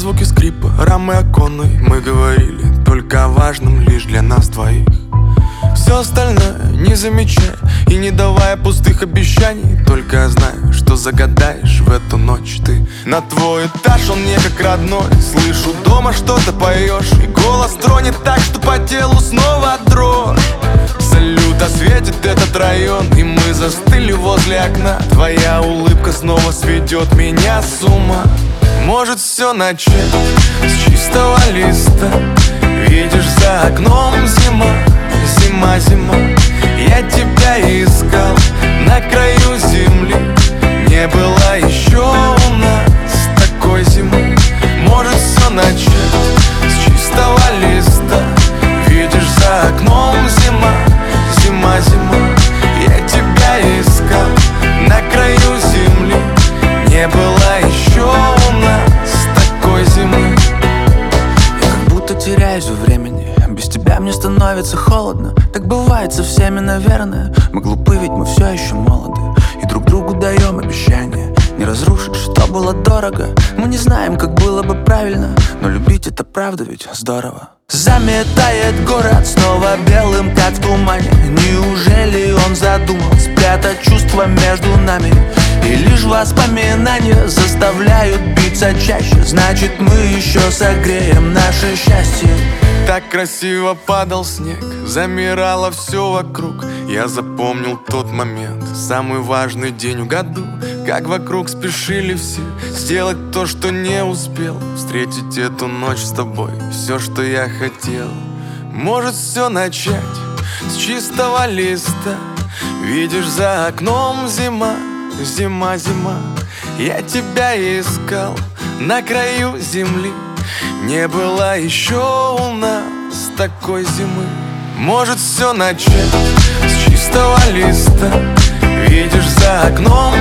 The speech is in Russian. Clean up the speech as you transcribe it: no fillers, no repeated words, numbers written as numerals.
звуки скрипа, рамы оконной. Мы говорили только о важном лишь для нас двоих. Все остальное не замечая и не давая пустых обещаний. Только знаю, что загадаешь в эту ночь ты. На твой этаж он мне как родной. Слышу дома что-то поешь, и голос тронет так, что по телу снова дрожь. Салют осветит этот район, и мы застыли возле окна. Твоя улыбка снова сведет меня с ума. Может все начать с чистого листа. Видишь, за окном зима, зима, зима. Я тебя искал на краю земли. Не было еще у нас такой зимы. Может все начать с чистого листа. Видишь, за окном зима, зима, зима. Я тебя искал на краю земли. Не было еще у нас такой зимы. Я как будто теряюсь во времени. Без тебя мне становится холодно. Так бывает со всеми, наверное. Мы глупы, ведь мы все еще молоды. И друг другу даем обещания не разрушить, что было дорого. Мы не знаем, как было бы правильно, но любить это правда ведь здорово. Заметает город снова белым, как в тумане. Неужели он задумал спрятать чувства между нами? И лишь воспоминания заставляют биться чаще. Значит, мы еще согреем наше счастье. Так красиво падал снег, замирало все вокруг. Я запомнил тот момент, самый важный день в году. Как вокруг спешили все сделать то, что не успел. Встретить эту ночь с тобой, все, что я хотел. Может все начать с чистого листа. Видишь, за окном зима, зима, зима. Я тебя искал на краю земли. Не было еще у нас такой зимы. Может все начать с чистого листа. Видишь, за окном